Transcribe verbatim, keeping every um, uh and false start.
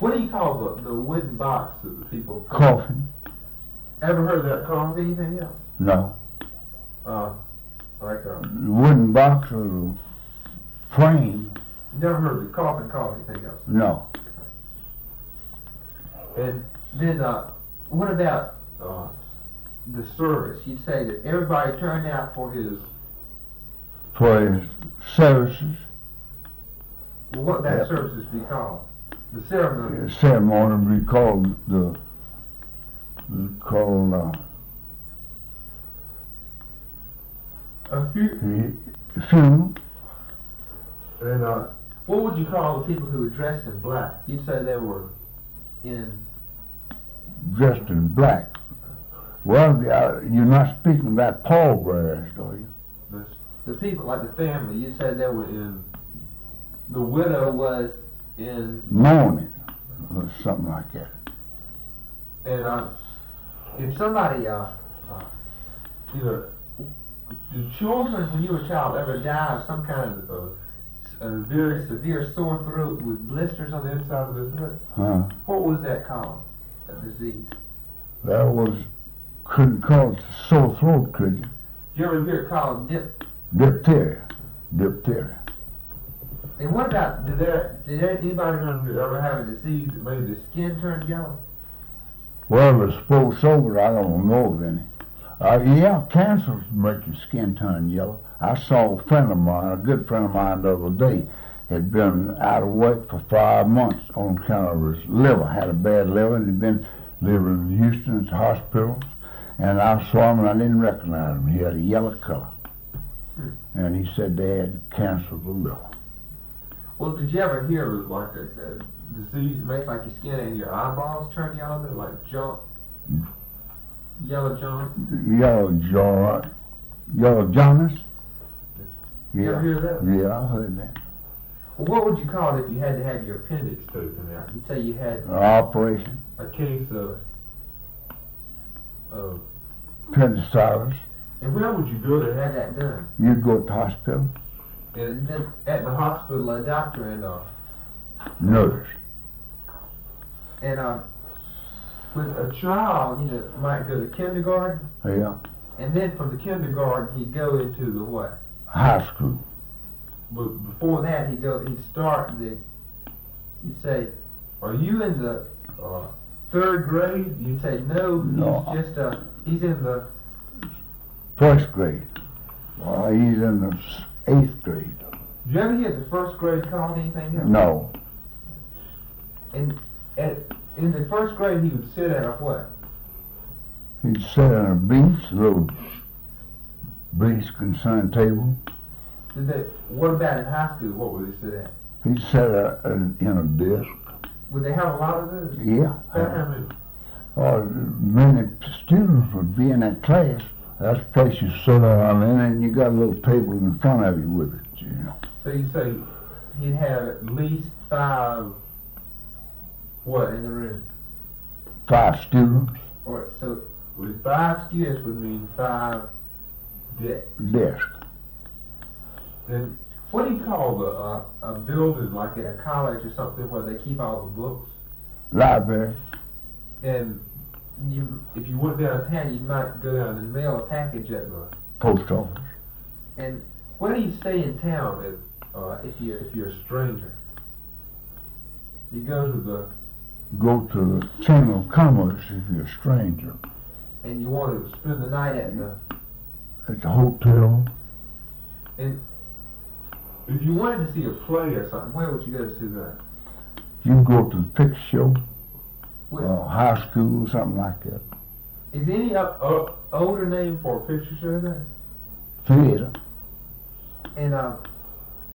What do you call the, the wooden box that the people... Coffin. Ever heard of that called anything else? No. Uh, like a... The wooden box or the frame. Never heard of the coffin called anything else? No. And then, uh, what about uh, the service? You'd say that everybody turned out for his... For his services. Well, what that Yep. services be called? The ceremony. The ceremony would be called the, the called, uh, A few... the funeral. And, uh, what would you call the people who were dressed in black? You'd say they were in... Dressed in black. Well, uh, you're not speaking about pallbearers, are you? The, the people, like the family, you'd say they were in... The widow was in... Mourning, or something like that. And, uh, if somebody, uh, uh, you know, do children, when you were a child, ever die of some kind of uh, a very severe sore throat with blisters on the inside of the throat? Huh? What was that called, that disease? That was, couldn't call it sore throat, could you? Did you ever hear it called dip? Diphtheria. Diphtheria. And what about, did there, did there, anybody around here ever have a disease that made the skin turn yellow? Well, I suppose so, but I don't know of any. Uh, yeah, cancer make your skin turn yellow. I saw a friend of mine, a good friend of mine the other day, had been out of work for five months on account of his liver, had a bad liver, and he'd been living in Houston at the hospital. And I saw him and I didn't recognize him. He had a yellow color. Hmm. And he said they had cancer of the liver. Well, did you ever hear of like a, a disease that makes like your skin and your eyeballs turn yellow, like junk, yellow junk? Yellow jaw, yellow jaundice? You ever hear that? Yeah, I heard that. Well, what would you call it if you had to have your appendix taken out? You'd say you had Operation. a case of, of, Appendicitis. and where would you go to have that done? You'd go to the hospital. And then at the hospital, a doctor and uh, Nurse. and uh, with a child, you know, might go to kindergarten, Yeah. and then from the kindergarten he'd go into the what? High school. But before that, he'd go, he'd start the, you'd say, are you in the uh, third grade? You'd say, no, No. he's just, uh, he's in the, First grade. Well, he's in the s- eighth grade. did you ever hear the first grade called anything else? No. And at, in the first grade, he would sit at a what? He'd sit on a bench, a little bench concern table. Did they, what about in high school? What would he sit at? He'd sit at a, in a desk. Would they have a lot of those? Yeah. How many? Or many students would be in that class. That's the place you sit down in, and you got a little table in front of you with it, you know. So you say he'd have at least five, what, in the room? Five students, Or, so, with five students would mean five desks. desk. And what do you call the, uh, a building like at a college or something where they keep all the books? Library. And you, if you went downtown, you might go down and mail a package at the. Post office. And where do you stay in town if, uh, if you if you're a stranger? You go to the, Go to the Chamber of Commerce if you're a stranger. and you want to spend the night at the. At the hotel. And if you wanted to see a play or something, where would you go to see that? You can go to the picture show, Where, uh, high school, something like that. is any up, up older name for a picture show there? Theater. And uh,